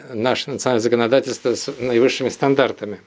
наше национальное законодательство с наивысшими стандартами.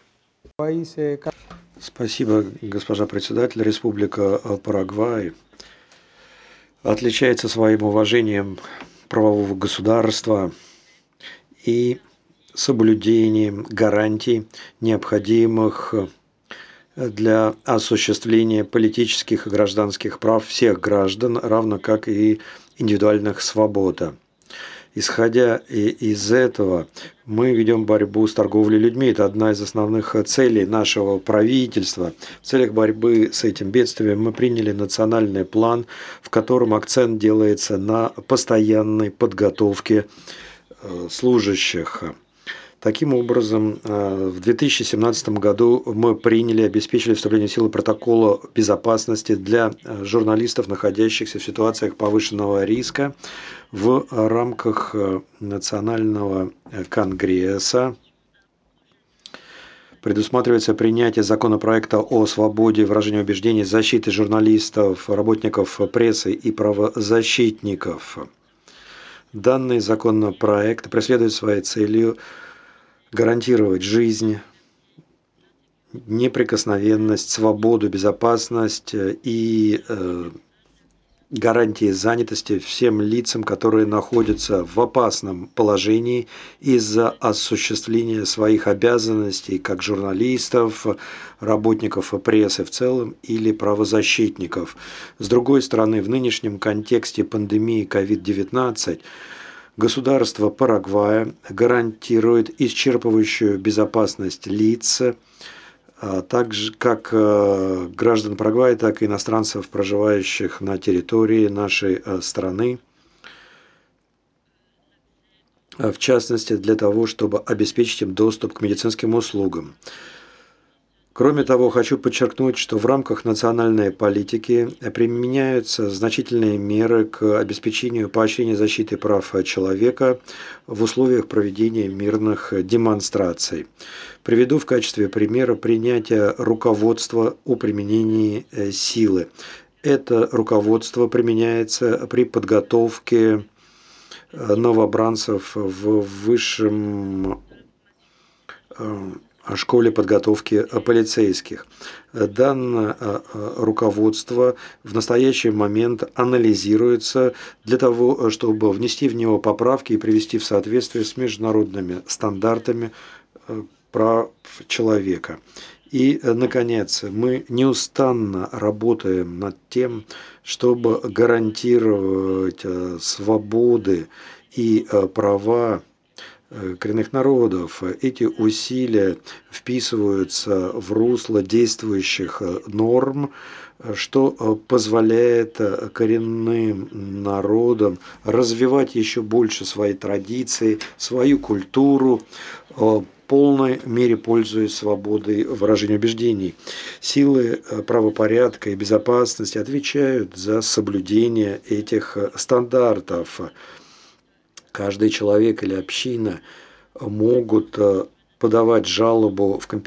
Спасибо, госпожа председатель. Республика Парагвай отличается своим уважением правового государства и соблюдением гарантий, необходимых для осуществления политических и гражданских прав всех граждан, равно как и индивидуальных свобод. Исходя из этого, мы ведем борьбу с торговлей людьми. Это одна из основных целей нашего правительства. В целях борьбы с этим бедствием мы приняли национальный план, в котором акцент делается на постоянной подготовке служащих. Таким образом, в 2017 году мы приняли и обеспечили вступление в силу протокола безопасности для журналистов, находящихся в ситуациях повышенного риска в рамках Национального конгресса. Предусматривается принятие законопроекта о свободе выражения убеждений, защиты журналистов, работников прессы и правозащитников. Данный законопроект преследует своей целью гарантировать жизнь, неприкосновенность, свободу, безопасность и гарантии занятости всем лицам, которые находятся в опасном положении из-за осуществления своих обязанностей как журналистов, работников прессы в целом или правозащитников. С другой стороны, в нынешнем контексте пандемии COVID-19 государство Парагвая гарантирует исчерпывающую безопасность лиц, так же как граждан Парагвая, так и иностранцев, проживающих на территории нашей страны, в частности для того, чтобы обеспечить им доступ к медицинским услугам. Кроме того, хочу подчеркнуть, что в рамках национальной политики применяются значительные меры к обеспечению поощрения защиты прав человека в условиях проведения мирных демонстраций. Приведу в качестве примера принятие руководства о применении силы. Это руководство применяется при подготовке новобранцев в высшем школе подготовки полицейских. Данное руководство в настоящий момент анализируется для того, чтобы внести в него поправки и привести в соответствие с международными стандартами прав человека. И, наконец, мы неустанно работаем над тем, чтобы гарантировать свободы и права коренных народов. Эти усилия вписываются в русло действующих норм, что позволяет коренным народам развивать еще больше свои традиции, свою культуру, в полной мере пользуясь свободой выражения убеждений. Силы правопорядка и безопасности отвечают за соблюдение этих стандартов. Каждый человек или община могут подавать жалобу в компетентные